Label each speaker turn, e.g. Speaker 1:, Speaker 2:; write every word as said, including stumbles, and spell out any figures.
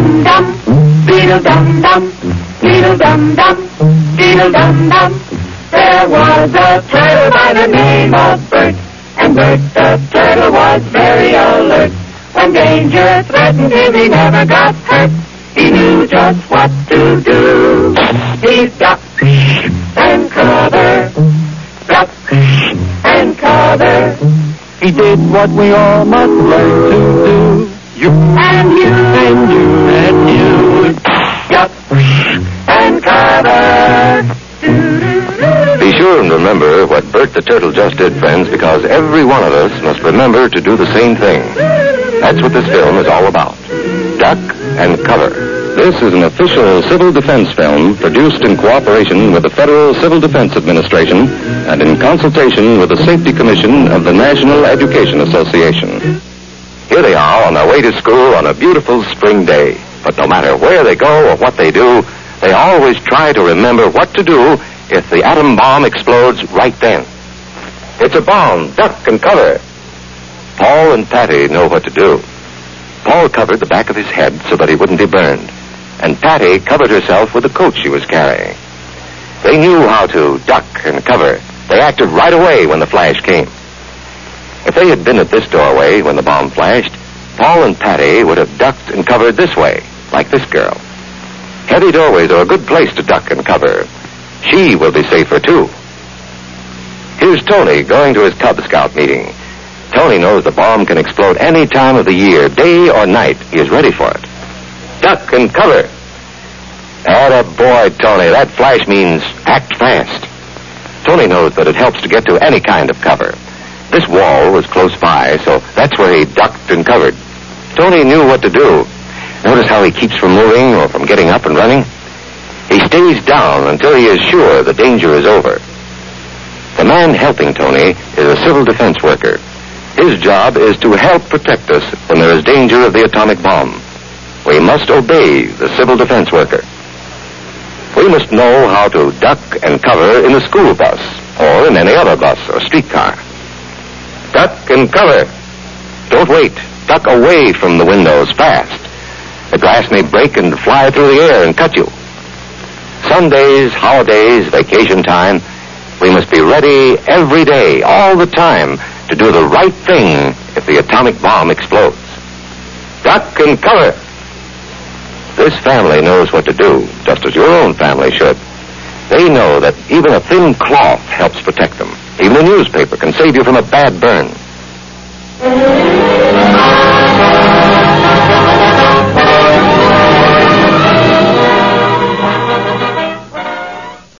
Speaker 1: Beedle-dum-dum, beedle-dum-dum, beedle-dum-dum, beedle-dum-dum. There was a turtle by the name of Bert, and Bert the turtle was very alert. When danger threatened him, he never got hurt. He knew just what to do. He ducked and covered, ducked and covered.
Speaker 2: He did what we all must learn to do. You
Speaker 1: and you
Speaker 2: and you and you.
Speaker 1: Duck and cover.
Speaker 3: Be sure and remember what Bert the Turtle just did, friends, because every one of us must remember to do the same thing. That's what this film is all about. Duck and cover. This is an official civil defense film produced in cooperation with the Federal Civil Defense Administration and in consultation with the Safety Commission of the National Education Association. Here they are on their way to school on a beautiful spring day. But no matter where they go or what they do, they always try to remember what to do if the atom bomb explodes right then. It's a bomb. Duck and cover. Paul and Patty know what to do. Paul covered the back of his head so that he wouldn't be burned, and Patty covered herself with the coat she was carrying. They knew how to duck and cover. They acted right away when the flash came. If they had been at this doorway when the bomb flashed, Paul and Patty would have ducked and covered this way, like this girl. Heavy doorways are a good place to duck and cover. She will be safer, too. Here's Tony going to his Cub Scout meeting. Tony knows the bomb can explode any time of the year, day or night. He is ready for it. Duck and cover. Atta boy, Tony. That flash means act fast. Tony knows that it helps to get to any kind of cover. This wall was close by, so that's where he ducked and covered. Tony knew what to do. Notice how he keeps from moving or from getting up and running? He stays down until he is sure the danger is over. The man helping Tony is a civil defense worker. His job is to help protect us when there is danger of the atomic bomb. We must obey the civil defense worker. We must know how to duck and cover in a school bus or in any other bus or streetcar. Duck and cover. Don't wait. Duck away from the windows fast. The glass may break and fly through the air and cut you. Sundays, holidays, vacation time, we must be ready every day, all the time, to do the right thing if the atomic bomb explodes. Duck and cover. This family knows what to do, just as your own family should. They know that even a thin cloth helps protect them. Even a newspaper can save you from a bad burn.